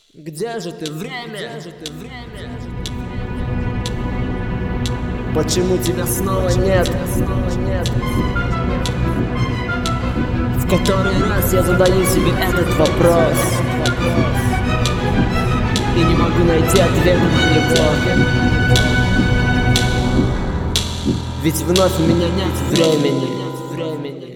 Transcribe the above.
Где же ты, время? Почему тебя снова нет? В который раз я задаю себе этот вопрос и не могу найти ответа на него. Ведь вновь у меня нет времени.